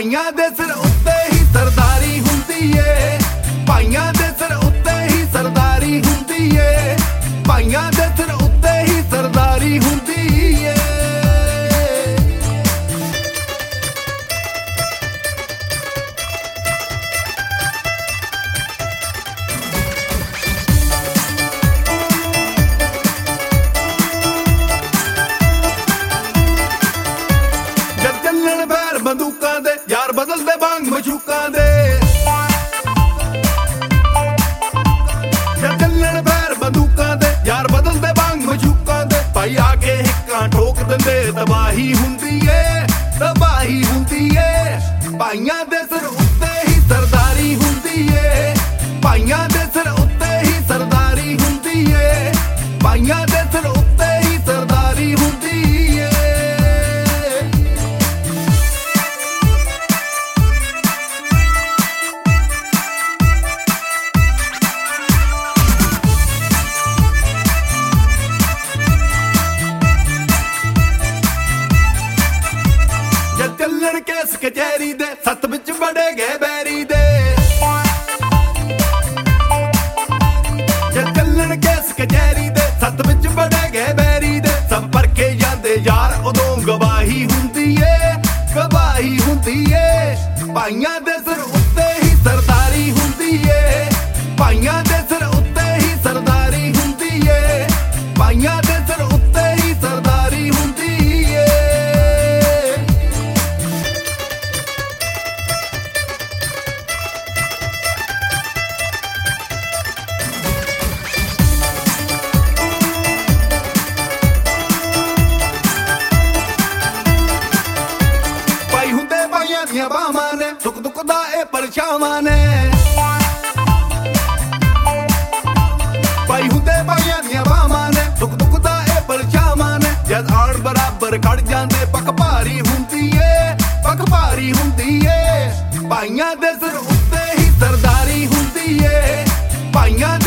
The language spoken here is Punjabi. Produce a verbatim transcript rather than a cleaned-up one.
ਭਾਈਆਂ ਦੇ ਸਿਰ ਉੱਤੇ ਹੀ ਸਰਦਾਰੀ ਹੁੰਦੀ ਏ, ਭਾਈਆਂ ਦੇ ਸਿਰ ਉੱਤੇ ਹੀ ਸਰਦਾਰੀ ਹੁੰਦੀ ਏ, ਭਾਈਆਂ ਦੇ ਸਿਰ ਉੱਤੇ ਹੀ ਸਰਦਾਰੀ ਹੁੰਦੀ ਏ। ਜਦ ਚੱਲਣ ਬੈਰ ਬੰਦੂਕਾਂ ਦੇ ਯਾਰ ਬਦਲਦੇ ਵਾਂਗ ਮਸ਼ੂਕਾਂ ਦੇ, ਜਦ ਚੱਲਣ ਬੈਰ ਬੰਦੂਕਾਂ ਦੇ ਯਾਰ ਬਦਲਦੇ ਵਾਂਗ ਮਸ਼ੂਕਾਂ ਦੇ, ਭਾਈ ਆ ਕੇ ਹਿੱਕਾਂ ਠੋਕ ਦਿੰਦੇ ਤਬਾਹੀ ਹੁੰਦੀ ਏ, ਤਬਾਹੀ ਹੁੰਦੀ ਏ। ਭਾਈਆਂ ਦੇ ਸਿਰ ਉੱਤੇ ਹੀ ਸਰਦਾਰੀ ਹੁੰਦੀ ਏ, ਭਾਈਆਂ ਦੇ ਸਿਰ ਉੱਤੇ ਹੀ ਸਰਦਾਰੀ ਹੁੰਦੀ ਏ, ਭਾਈਆਂ ਦੇ ਸਿਰ ਉੱਤੇ ਹੀ ਸਰਦਾਰੀ ਹੁੰਦੀ ਏ। ਜਦ ਚੱਲਣ ਕੇਸ ਕਚਹਿਰੀ ਦੇ ਸੱਤ ਵਿੱਚ ਵੜੇ ਗਏ ਬੈਰੀ ਦੇ, ਜਦ ਚੱਲਣ ਕੇਸ ਕਚਹਿਰੀ ਦੇ ਸੱਤ ਵਿੱਚ ਵੜੇ ਗਏ ਬੈਰੀ ਦੇ, ਸਭ ਪਰਖੇ ਜਾਂਦੇ ਯਾਰ ਉਦੋਂ ਗਵਾਹੀ ਹੁੰਦੀ ਏ, ਗਵਾਹੀ ਹੁੰਦੀ ਏ। ਭਾਈਆਂ ਦੇ ਸਿਰ ਉੱਤੇ ਹੀ ਸਰਦਾਰੀ ਹੁੰਦੀ ਏ, ਭਾਈਆਂ ਦੇ ਸਿਰ ਉੱਤੇ ਹੀ ਸਰਦਾਰੀ ਹੁੰਦੀ ਏ, ਭਾਈਆਂ ਦੇ ਸਿਰ ਉੱਤੇ ਹੀ ਸਰਦਾਰੀ ਹੁੰਦੀ ਏ। ਭਾਈ ਹੁੰਦੇ ਭਾਈਆਂ ਦੀਆਂ ਬਾਹਾਂ ਨੇ, ਦੁੱਖ ਦੁੱਖ ਦਾ ਇਹ ਪਰਛਾਵਾਂ ਨੇ, ਭਾਈ ਹੁੰਦੇ ਭਾਈਆਂ ਦੀਆਂ ਬਾਹਾਂ ਨੇ, ਦੁੱਖ ਦੁੱਖ ਦਾ ਇਹ ਪਰਛਾਵਾਂ ਨੇ। ਜਦ ਆਣ ਬਰਾਬਰ ਖੜ ਜਾਂਦੇ ਪੱਕ ਭਾਰੀ ਹੁੰਦੀ ਏ, ਪੱਕ ਭਾਰੀ ਹੁੰਦੀ ਏ। ਭਾਈਆਂ ਦੇ ਸਿਰ ਉੱਤੇ ਹੀ ਸਰਦਾਰੀ ਹੁੰਦੀ ਏ, ਭਾਈਆਂ